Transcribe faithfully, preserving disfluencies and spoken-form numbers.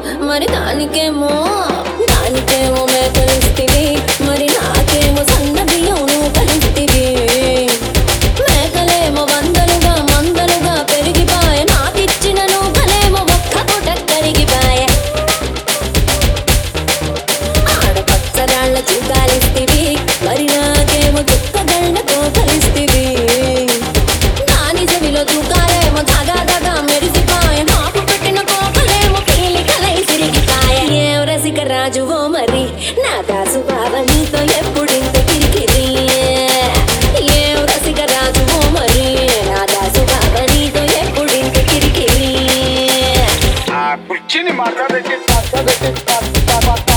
మరి దానికేమో దానికేమో మేకలిస్తివి, మరి నాకేమో సన్న బియ్యం నువ్వు కలిస్తివి. మేకలేమో వందలుగా మందలుగా పెరిగిపాయ, నాకిచ్చిన నూకలేమో ఒక్క పూట కరిగిపాయ. ఆడపచ్చరాళ్ళ చుక్కాలిస్తివి, మరి నాకేమో చుక్కగళ్ళతో కలిస్తివి. దాని చెవిలో చుక్కాలేమో దగా దగా మెరిసిపాయ, నాకు పెట్టిన కోకలేమో పీలికలై సిరిగిపాయ. ఏం రసిక రాజువో మరి నా దాసు బావ నీతో ఎప్పుడింత కిరికిరి. ఏం రసిక రాజువో మరి నా దాసు బావ నీతో ఎప్పుడింత కిరికిరి. ఆ కుర్చీని మాట్లాడేసి